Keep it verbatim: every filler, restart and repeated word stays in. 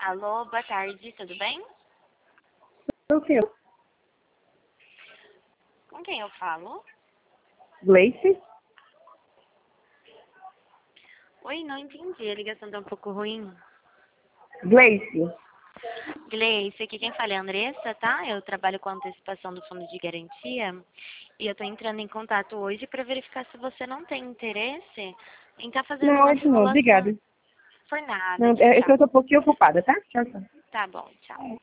Alô, boa tarde, tudo bem? O que? Com quem eu falo? Gleice? Oi, não entendi, a ligação tá um pouco ruim. Gleice? Gleice, aqui quem fala é a Andressa, tá? Eu trabalho com antecipação do fundo de garantia e eu tô entrando em contato hoje para verificar se você não tem interesse em estar fazendo Não, uma hoje não, simulação. obrigada. Por nada, Não, tchau, é, é que tchau. eu tô um pouquinho ocupada, tá? Tchau, tchau. Tá bom, tchau.